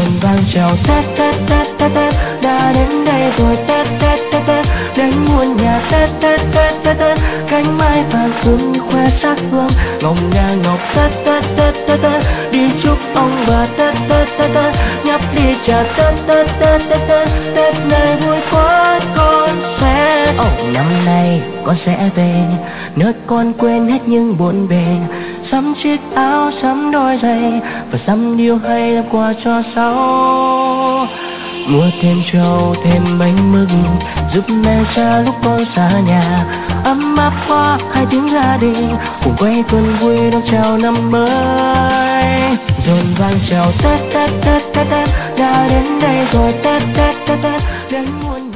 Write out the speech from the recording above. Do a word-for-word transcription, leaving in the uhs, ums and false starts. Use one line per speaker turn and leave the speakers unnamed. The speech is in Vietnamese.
rộn vang chào Tết Tết Tết Tết Tết đã đến đây rồi. Tết Tết Tết Tết đến muôn nhà. Tết Tết Tết Tết Tết cánh mai vàng xuống như khoe sắc hương ngồng ngà ngọc. Tết Tết Tết Tết Tết đi chúc ông bà. Tết Tết Tết Tết nhấp ly trà. Tết Tết Tết Tết Tết Tết này vui quá con sẽ oh, năm nay con sẽ về nơi con quên hết những buồn bề, sắm chiếc áo sắm đôi giày và sắm điều hay làm quà cho sau. Mua thêm trâu thêm bánh mừng giúp mẹ cha lúc con xa nhà, ấm áp quá hai tiếng gia đình cùng quay quần vui đón chào năm mới. Rộn vang chào Tết Tết Tết Tết Tết đã đến đây rồi. Tết Tết Tết Tết đến muôn